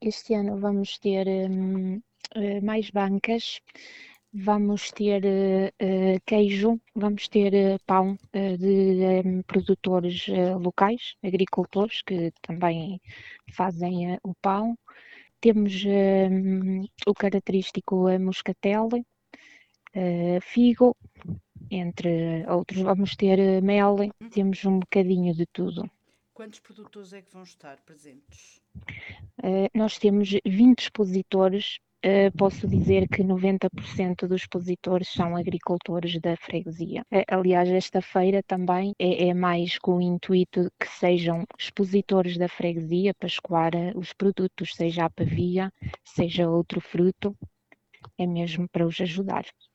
este ano vamos ter mais bancas, vamos ter queijo, vamos ter pão de produtores locais, agricultores que também fazem o pão. Temos o característico moscatel, figo, entre outros. Vamos ter mel, temos um bocadinho de tudo. Quantos produtores é que vão estar presentes? Nós temos 20 expositores. Posso dizer que 90% dos expositores são agricultores da freguesia. Aliás, esta feira também é mais com o intuito que sejam expositores da freguesia para escoar os produtos, seja a pavia, seja outro fruto, é mesmo para os ajudar.